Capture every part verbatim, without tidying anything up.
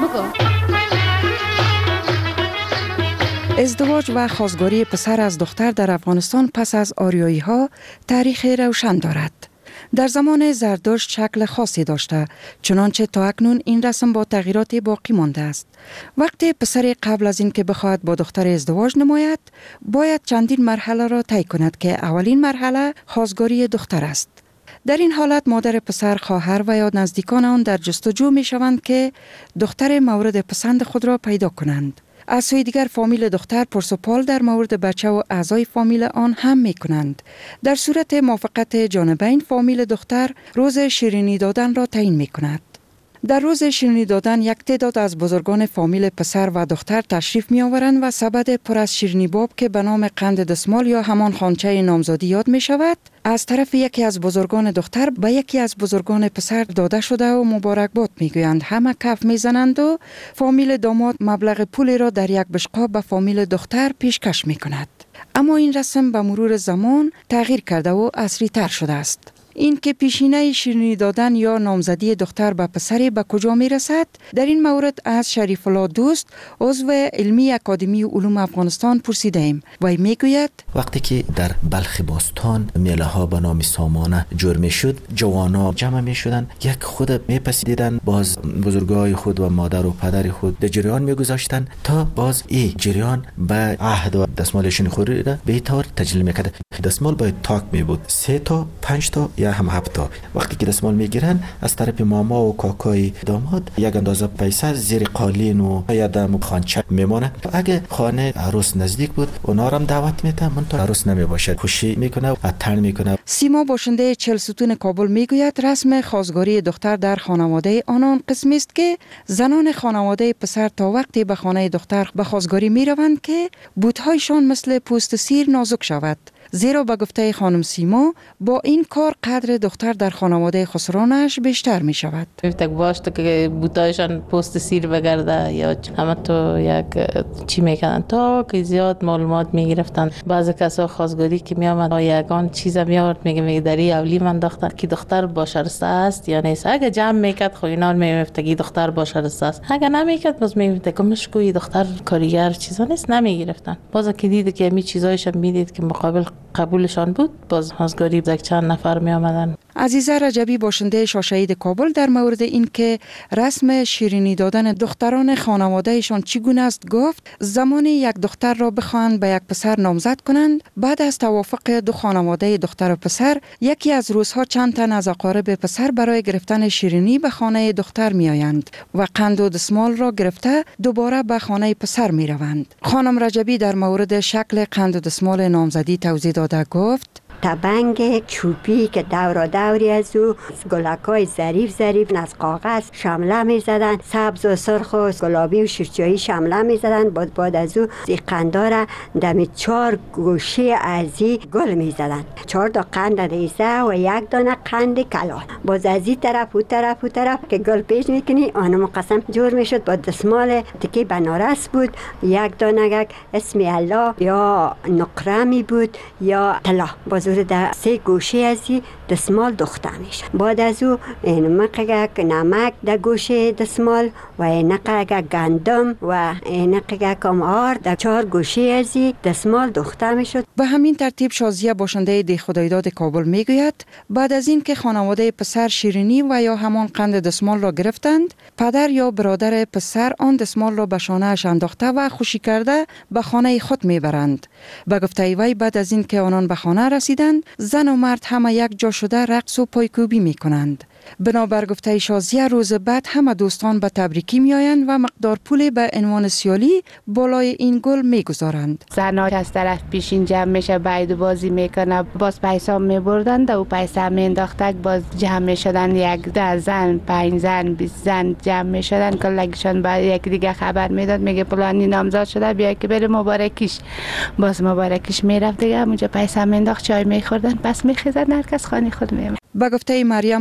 ازدواج و خواستگاری پسر از دختر در افغانستان پس از آریایی ها تاریخ روشن دارد. در زمان زردشت شکل خاصی داشته، چنانچه تا اکنون این رسم با تغییرات باقی مانده است. وقتی پسر قبل از این که بخواهد با دختر ازدواج نماید، باید چندین مرحله را طی کند که اولین مرحله خواستگاری دختر است. در این حالت مادر پسر، خواهر و یا نزدیکان آن در جستجو می شوند که دختر مورد پسند خود را پیدا کنند. از سوی دیگر فامیل دختر پرسپال در مورد بچه و اعضای فامیل آن هم می کنند. در صورت موافقت جانبین فامیل دختر روز شیرینی دادن را تعیین می کند. در روز شیرینی دادن یک تعداد از بزرگان فامیل پسر و دختر تشریف می آورند و سبد پر از شیرینی باب که به نام قند دستمال یا همان خوانچه نامزادی یاد می شود، از طرف یکی از بزرگان دختر به یکی از بزرگان پسر داده شده و مبارکباد می گویند. همه کف می زنند و فامیل داماد مبلغ پولی را در یک بشقاب به فامیل دختر پیشکش می کند. اما این رسم به مرور زمان تغییر کرده و عصری تر شده است. این که پیشینه شیرینی دادن یا نامزدی دختر به پسری به کجا می رسد؟ در این مورد از شریف الله دوست، عضو علمی اکادمی علوم افغانستان پرسیده ایم. وی می گوید وقتی که در بلخ باستان میله ها به نام سامانه جور می شد، جوانا جمع می شدن، یک خود می پسیدن، باز بزرگای خود و مادر و پدر خود در جریان می گذاشتن تا باز این جریان به عهد و دستمالشون خوری را به طور تجلیل می کرد. دستمال باید تاک می بود، سه تا پنج تا یا هم هفت تا. وقتی که دستمال میگیرن از طرف ماما و کاکای داماد یک اندازه پیسه زیر قالین و یا دم خانچه میمونه. اگه خانه عروس نزدیک بود اونا هم دعوت میده، من تا عروس نمیباشد خوشی میکنه و اتن میکنه. سیما باشنده چهل ستون کابل میگوید رسم خواستگاری دختر در خانواده آنان قسمی است که زنان خانواده پسر تا وقتی به خانه دختر به خواستگاری میروند که بوتهایشان مثل پوست سیر نازک شود. زیرا به گفته خانم سیما با این کار قدر دختر در خانواده خسرانش بیشتر می شود. تک باش تا که بوتایشان پوست سیر بگرده یا همه تو یک چی میکنن تا که زیاد معلومات میگرفتن. بعضی کسا خواستگاری که می آمد یگان چیز می آورد میگه میگه دری اولی من دختر که دختر با شرسته است یا نیست. اگه جمع میکرد خو اینا میگفت که دختر با شرسته است، اگه نمیکرد باز میگفت که مشکوی دختر کاریگر چیزا نیست، نمیگرفتن. باز که دید که می چیزایش میدید که مقابل قبولشان بود، باز خواستگاری یک چند نفر می آمدن. عزیزه رجبی باشنده شاشهید کابل در مورد این که رسم شیرینی دادن دختران خانوادهشان چگونه است گفت زمانی یک دختر را بخواهند به یک پسر نامزد کنند، بعد از توافق دو خانواده دختر و پسر یکی از روزها چند تن از اقارب پسر برای گرفتن شیرینی به خانه دختر می آیند و قند و دستمال را گرفته دوباره به خانه پسر می روند. خانم رجبی در مورد شکل قند و دستمال نامزدی توضیح داده گفت تبنگ چوبی که دورا دوری از او گلکای ظریف ظریف از کاغذ شمله می زدن، سبز و سرخ و گلابی و شیرچایی شمله می زدن. بعد بعد از او این قندا دم چهار گوشه ارزی گل می زدن، چهار تا قند ریزه و یک دانه قند کلان. باز از این طرف و طرف و طرف که گل پیش میکنی آن مقسم جور می شد. با دستمال تکی بنارس بود، یک دانه اسم الله یا نقره بود یا طلا. باز در سه گوشه ازی دستمال دوخته میشه. بعد از او اینقدر نمک در گوشه دستمال و اینقدر گندم و اینقدر کمار در چهار گوشه ازی دستمال دوخته میشد. به همین ترتیب شازیه باشنده دی خدایداد کابل میگوید بعد از این که خانواده پسر شیرینی و یا همان قند دستمال را گرفتند، پدر یا برادر پسر آن دستمال را به شانه‌اش انداخته و خوشی کرده به خانه خود میبرند. به گفته وی بعد از این که آنان به خانه رسیدند، زن و مرد همه یک جا شده رقص و پایکوبی می کنند. بنابر گفته شازیه روز بعد همه دوستان به تبریکی می آیند و مقدار پول به عنوان سیالی بالای این گل می گذارند. زنها از طرف پیشین جمع میشه، باید بازی میکنه، باز پیسا می بردند و پیسا می انداختک، باز جمع می شدن یک ده زن، پنج زن، بیست زن جمع می شدن. کلگشان با یک دیگه خبر میداد میگه پلانی نامزاد شده بیا که بره مبارکیش. باز مبارکیش میرفت دیگه اونجا پیسا می انداخت، چای می خوردن، پس می خیزد هر کس خانه خود می. به گفته مریم باشنده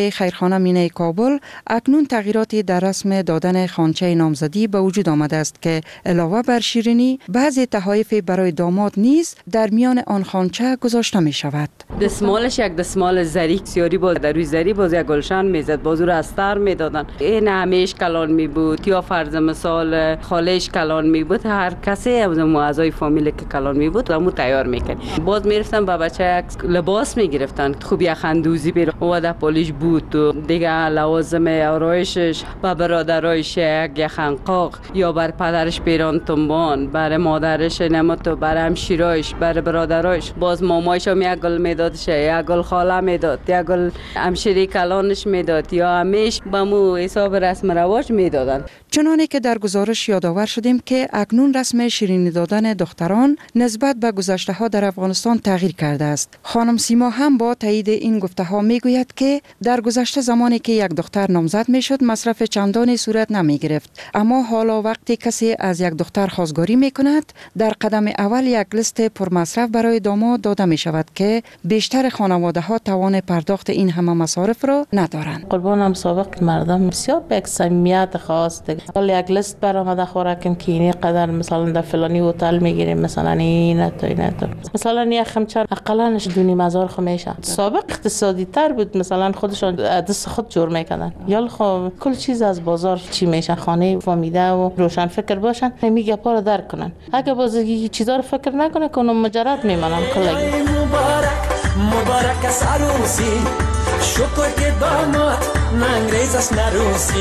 اداره خیرخانه مینه کابل اکنون تغییراتی در رسم دادن خوانچه نامزدی به وجود آمده است که علاوه بر شیرینی بعضی تحایف برای داماد نیز در میان آن خوانچه گذاشته می شود. دستمالش یک دستمال زری سیاری بود، در روی زری باز یک گلشن میزد، باز رو استر میدادن. این همیش کلان می بود یا فرض مثال خالش کلان می بود، هر کسی از اعضای فامیل که کلان می بود همو تیار میکرد. باز میرفتن با بچه یک لباس میگرفتن، خوب یک خندوزی بیر و در پالیش بود و دیگه لوازم آرایشش با برادرایش یک خنقاق یا بر پدرش پیران تنبان، بر مادرش نمتو، بر همشیرایش، بر برادرایش. باز مامایش هم یک گل میدادش، یک گل خاله میداد، یک گل همشیری کلانش میداد یا همیش بمو حساب رسم رواج میدادن. چنانه که در گزارش یادآور شدیم که اکنون رسم شیرینی دادن دختران نسبت به گذشته ها در افغانستان تغییر کرده است. خانم سیما هم با تایید این گفته ها می گوید که در گذشته زمانی که یک دختر نامزد می شد مصرف چندانی صورت نمی گرفت، اما حالا وقتی کسی از یک دختر خواستگاری می کند در قدم اول یک لیست پرمصرف برای داماد داده می شود که بیشتر خانواده ها توان پرداخت این همه مصارف را ندارند. قربانم سابق مردم بسیار به یک صمیمیت خاص دیگه. حالا یک لیست برآمده خوراکم که اینی قدر مثلا در فلانی هتل میگیریم، مثلا این تو این تو، مثلا یک خمچان اقلانش دونی مزار خو میشه. سابق اقتصادی تر بود، مثلا خودشان دست خود جور میکنن، یا خب کل چیز از بازار چی میشه، خانه فامیده و روشن فکر باشن، میگه پا رو درک کنن. اگه باز چیزا رو فکر نکنه که اونم مجرد میمونن. کلگی مبارک مبارک از عروسی، شکر که داماد ننگریز است نروسی.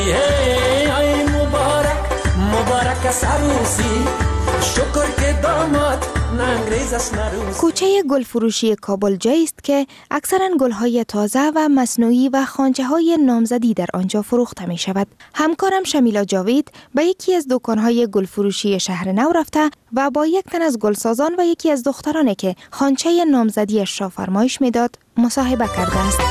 ای مبارک مبارک از عروسی، شکر که داماد ننگریز است نروسی. کوچه گل فروشی کابل جایی است که اکثرا گل‌های تازه و مصنوعی و خوانچه‌های نامزدی در آنجا فروخته می شود. همکارم شمیلا جاوید به یکی از دکان‌های گل فروشی شهر نو رفته و با یک تن از گلسازان و یکی از دخترانی که خوانچه نامزدیش را فرمایش میداد مصاحبه کرده است.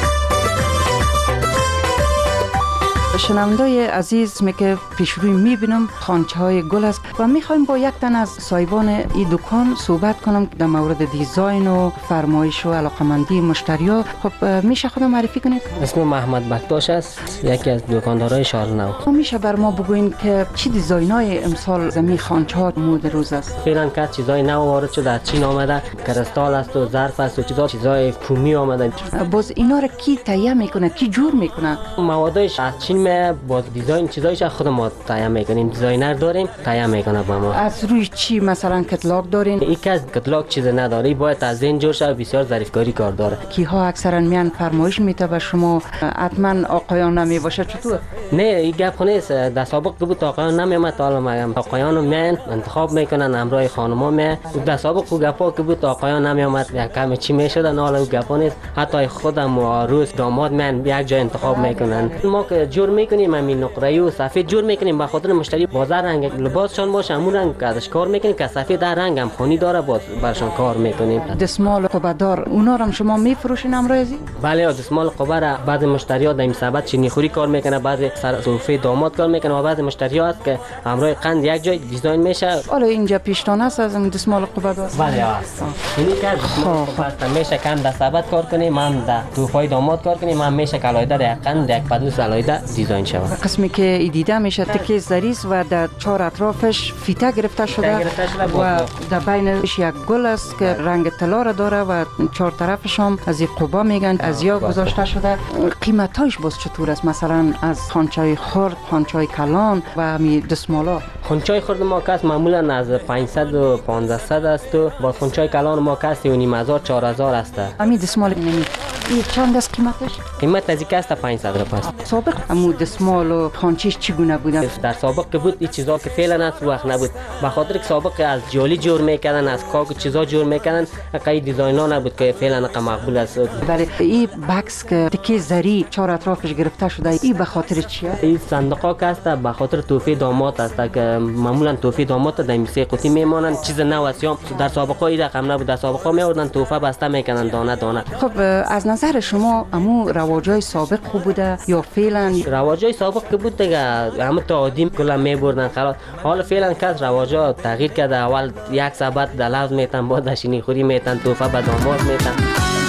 شنوندای عزیز می که پیش روی می بینم خوانچه های گل است و می خوایم با یک تن از صاحبان این دکان صحبت کنم در مورد دیزاین و فرمایش و علاقمندی مشتریا. خب میشه خودم معرفی کنید؟ اسم محمد بکتاش است، یکی از دکاندارای شهر نو. میشه بر ما بگوین که چی دیزاینای امسال زمین خوانچه ها مورد روز است؟ فعلا که چیزای نو وارد شده، از چین آمده، کریستال است و ظرف است و چیزا چیزای فومی آمده. باز اینا رو کی تهیه میکنه، کی جور میکنه؟ موادش از چین می باز دیزاین چیزایش خود ما تهیه میکنیم، دیزاینر داریم تهیه میکنه با ما. از روی چی مثلا کتلاگ دارین؟ یک از کتلاگ چیز نداره، باید از این جور شو، بسیار ظریفکاری کار داره. کی ها اکثرا میان فرمایش میته به شما، حتما آقایان نمی باشه چطور؟ نه این گپ نیست، در سابق که بود آقایان نمیامد، حالا میگم آقایان میان انتخاب میکنن همراه خانما می. در سابق کو گپا که بود آقایان نمیامد، یک کم چی میشدن، حالا گپا نیست، حتی خودم و عروس داماد میان یک جای انتخاب میکنن. ما که جور میکنیم همین نقره‌ای و سفید جور میکنیم به خاطر مشتری بازار رنگ لباسشون باشه همون رنگ کارش کار میکنیم که سفید در رنگ هم خونی داره باز برشون کار میکنیم. دستمال قبه‌دار اونا رو شما میفروشین امروزی؟ بله دستمال قبه را بعضی مشتری‌ها در این سبد چینی خوری کار میکنه، بعضی صوفه داماد کار میکنه و بعضی مشتری‌ها هست که همراه قند یک جای دیزاین میشه. حالا اینجا پیشتان است از دستمال قبه‌دار؟ بله است. اینی که دستمال قبه میشه کم در سبد کار کنیم، من در توفای داماد کار کنیم، من میشه کلایده در قند یک بدل علایده دیزاین شود. قسمی که دیده میشه تکه زریز و در چهار اطرافش فیته گرفته شده و در بینش یک گل است که رنگ طلا را داره و چهار طرفش هم از این قبا میگن از یا گذاشته شده. قیمتاش باز چطور است؟ مثلا از خوانچه خرد، خوانچه کلان و می دستمالا. خوانچه خرد ما کاست معمولا از پانصد و پانصد است و با خوانچه کلان ما کاست و نیم هزار چهار هزار است. همین دستمال نمی این چند است قیمتش؟ قیمت از این است پانصد روپیه است. سابق همون دستمال و خوانچه‌اش چگونه بودن؟ در سابق که بود این چیزا که فعلا از وقت نبود، به خاطر که سابق از جالی جور میکردن، از کاغذ چیزا جور میکردن، قای دیزاینا نبود که فعلا مقبول است. ولی این بکس که تکه زری چهار اطرافش گرفته شده این به خاطر چیه؟ این صندوقا که است به خاطر توفی داماد است که معمولا توفی داماد در این سه قطعه میمانن، چیز نو است. در سابقا این رقم نبود، در سابقا میوردن توفه بسته میکنن دانه دانه. خب از نظر شما امو رواجای سابق خوب بوده یا فعلا؟ رواجای سابق که بود دیگه همه تعادیم کلا میبردن خلاص. حالا فعلا که رواجا تغییر کرده، اول یک سبد در لفظ میتن، بعد شینی خوری میتن، توفه به داماد میتن.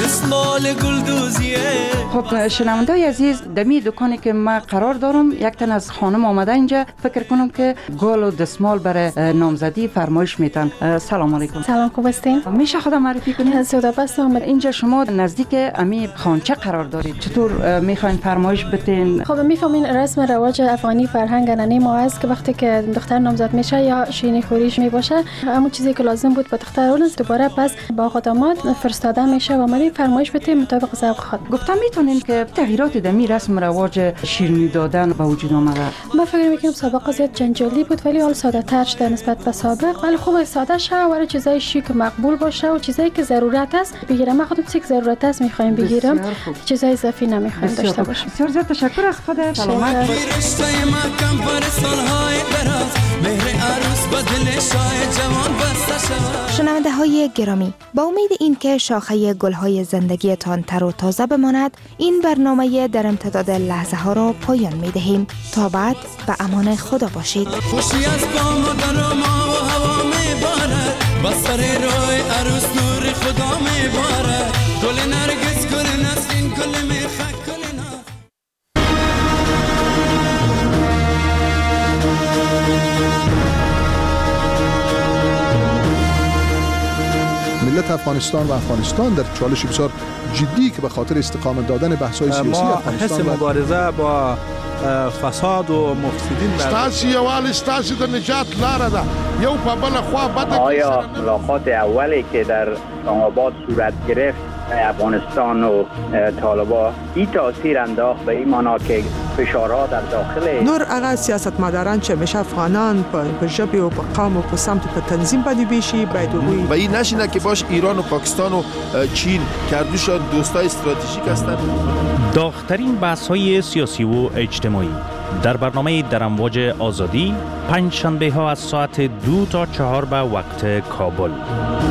دستمال گلدوزیه. خب شنوندای عزیز، دمی دکانی که ما قرار دارم یک تن از خانم آمده اینجا، فکر کنم که گل و دستمال برای نامزدی فرمایش میتن. سلام علیکم. سلام، خوب هستین؟ میشه خودم معرفی کنید؟ سودا بستم. اینجا شما نزدیک امی خانچه قرار دارید، چطور میخواین فرمایش بتین؟ خب میفهمین رسم رواج افغانی فرهنگ انانه ما است که وقتی که دختر نامزد میشه یا شیرینی خوریش میباشه، همون چیزی که لازم بود به دختر اون دوباره پس با خدامات فرستاده میشه و ما فرمایش بتیم مطابق ذوق خود. گفتم میتونین که تغییرات دمی رسم رواج شیرینی دادن به وجود آمده. من فکر میکنم سابقا زیاد جنجالی بود ولی حال ساده تر شده نسبت به سابق، ولی خوب ساده شه و چیزای شیک مقبول باشه و چیزایی که ضرورت است بگیرم. ما خودم چیزی که ضرورت است میخوایم بگیرم، چیزای اضافی نمیخوایم داشته باشیم. بسیار زیاد تشکر از خودت. سلامت باش. شنونده های گرامی، با امید این که شاخه گلهای زندگیتان تر و تازه بماند، این برنامه در امتداد لحظه ها را پایان می دهیم. تا بعد به امان خدا باشید. خوشی از بام و درام و هوا می بارد، بستر روی عروس نور خدا می بارد، گل نرگس گل نسرین گل می خک گل ناز. ملت افغانستان و افغانستان در چالش بسیار جدی که به خاطر استقامت دادن بحث‌های سیاسی افغانستان حس مبارزه با فساد و مفسدین ستاسي یوال ستاسي د نجات لاره ده یو په بل خوا بده. آیا ملاقات اولی که در اسلام آباد صورت گرفت افغانستان و طالبان این تاثیر انداخت به این معنا که فشارها در داخل نور هغه سیاستمداران چې همیشه افغانان په ژبه او په قوم او په سمت په تنظیم باندې بیشي باید وي و این نشینه که باش ایران و پاکستان و چین کردوشان دوستای استراتژیک هستند. داغ‌ترین بحث‌های سیاسی و اجتماعی در برنامه در امواج آزادی پنج شنبه ها از ساعت دو تا چهار به وقت کابل.